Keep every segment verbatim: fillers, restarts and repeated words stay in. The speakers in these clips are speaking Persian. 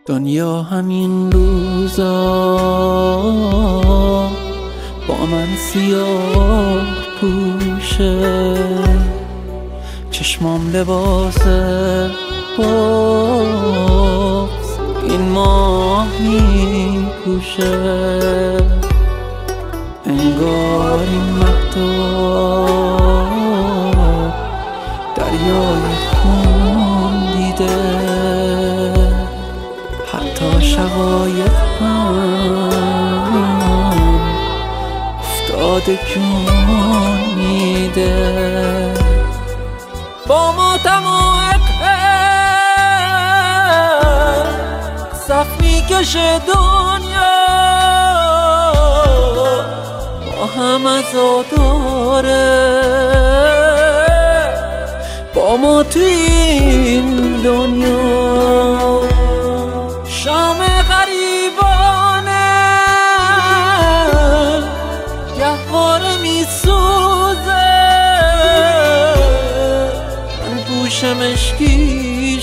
دنیا همین روزا با من سیاه پوشه، چشمام لباس بغض این ماه می پوشه. انگار این مهتاب دریای خون دیده، حتی شقایق هم افتاده جون میده. با ماتم و صف میکشه دنیا، با هم عزاداره با ما توی این دنیا. شام غریبانه گهواره میسوزه، من پوش مشکی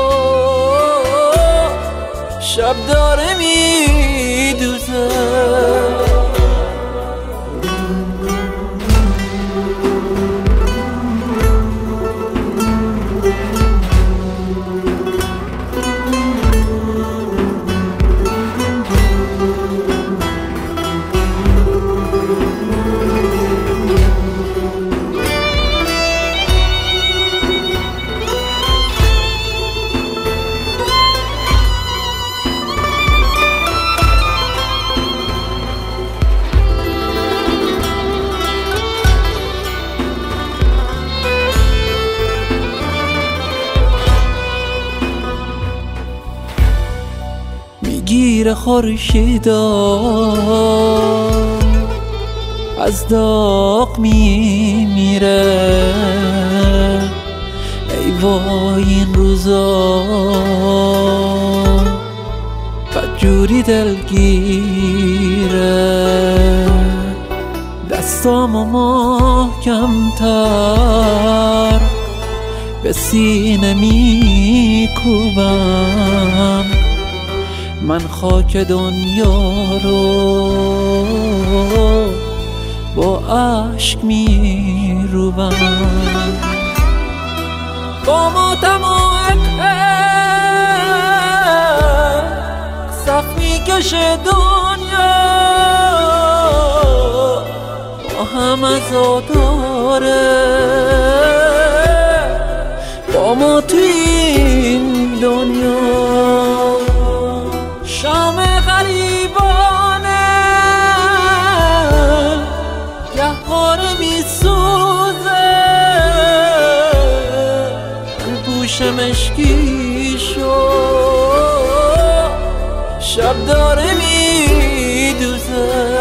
شد شب داره میدوزه. میگیره خورشیدا از داغ میمیره، ای وای این روزا بدجوری دلگیره. دستامو محکم‌تر به سینه میکوبم، من خاک دنیا رو با عشق میروبم. با ماتم و صف میکشه دنیا، با هم عزاداره با ما توی این دنیا. شام غریبانه گهواره میسوزه، من پوش مشکی شد شب داره میدوزه.